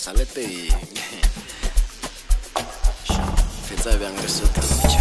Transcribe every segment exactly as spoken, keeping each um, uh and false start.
sale teng fetsa bjang re sotho tša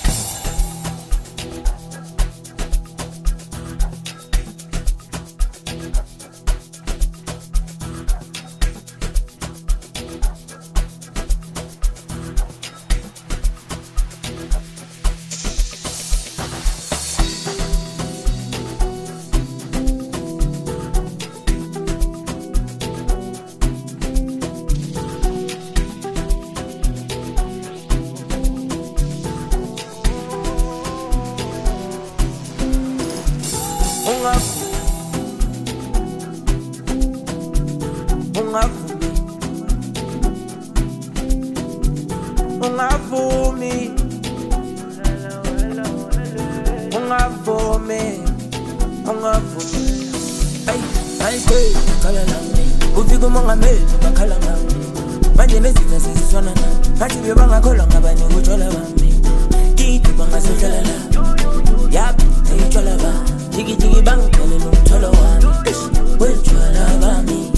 Ungavumi Ungavumi Ungavumi Ay, ay, hey, kala lami Ufika umongameli, bakhala ngami Manje nezitha seziswana nami Ngathi bebangakholwa ngabani utshwala bami Kithi bangasohlala la Yap, eyitshwala bami Jiki jiki bangithole nomtholo wami Wetshwala bami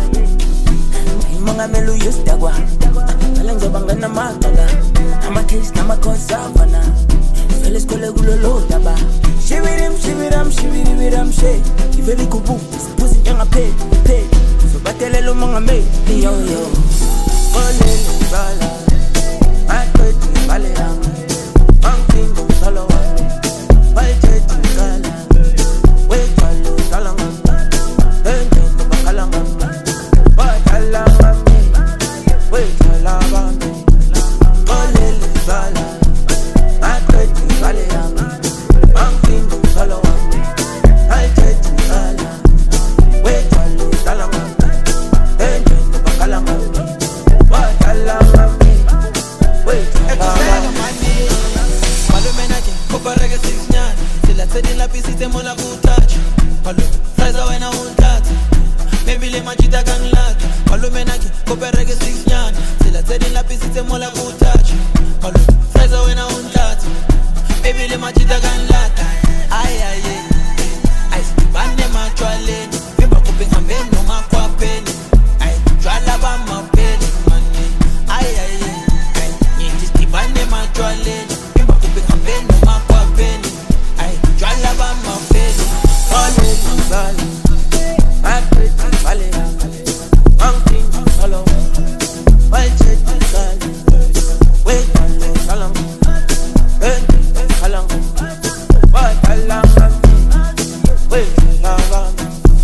Umongameli uyusidakwa Ngizoba nginamagala Ama-case nama-cause afana Vele sikhole kulolo daba Shibirim, shibiram, shibiribiram, she Ivele ikubuti, siphuzi njengaphe, phe Zobatelela umongameli, yo yo Olele mbala Aqedi mbale yami Angithinga umtholo wami Bayithethe ngicala Wetshwala udlala ngami Engendo bakhala ngami Badlala ngami Wetshwala bami Olele mbala Aqedi mbale yami Angithinga umtholo wami Bayithethe ngicala Wetshwala udlala ngami Engendo bakhala ngami Badlala ngami Wetshwala bami Malumena ke kopareke sisinyana Sila tsedi la pisite mola kutacha Malume Fraiza wena untata Maybe le majita kanglata Malumena ke kopareke sisinyana Sila tsedi la pisite mola kutacha Malume Fraiza wena untata Maybe le majita kanglata Ay ay ay Ay stibane machwaleni Vimba kupi ngambeni noma kwa peni Ay jwala ba mapeni mani Ay ay ay Nyingi stibane machwaleni Vimba kupi ngambeni noma kwa peni Ay jwala ba mapeni Olele mbala Aqedi mbale yami Angithinga umtholo wami Bayithethe ngicala Wetshwala udlala ngami Engendo bakhala ngami Badlala ngami Wetshwala bami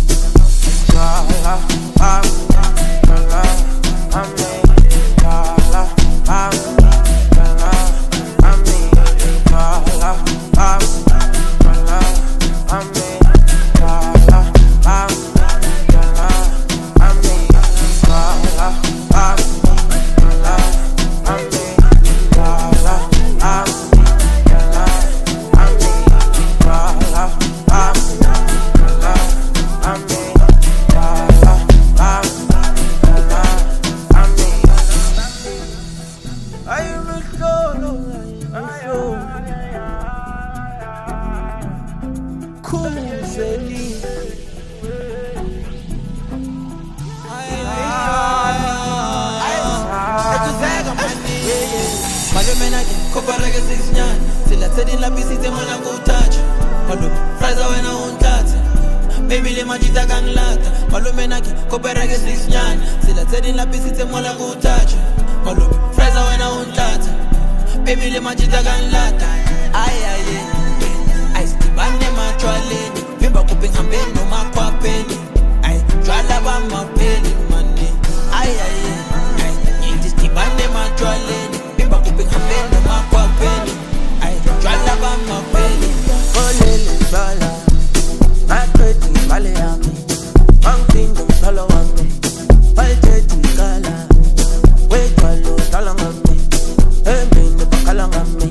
Jwala bami Jwala bami Jwala bami Jwala bami Jwala bami Jwala bami Jwala bami Jwala bami Jwala bami Jwala bami Jwala bami Jwala bami Jwala bami Jwala bami Jwala bami Jwala bami Ay mihlolo mihlolo Khuzeli Malumena ke kopareke sisinyana Sila tsedi la pisite mola kutacha Malume Fraiza wena untata Maybe le majita kanglata Malumena ke kopareke sisinyana Sila tsedi la pisite mola kutacha Malume Fraiza wena untata Maybe le majita kanglata Ay ay ay Ay stibane machwaleni Vimba kupi ngambeni noma kwa peni Ay jwala ba mapeni mani Ay ay ay Nyingi stibane machwaleni Vimba kupi ngambeni noma kwa peni Ay jwala ba mapeni Olele mbala Aqedi mbale yami Angithinga umtholo wami Bayithethe ngicala Wetshwala udlala ngami Engendo bakhala ngami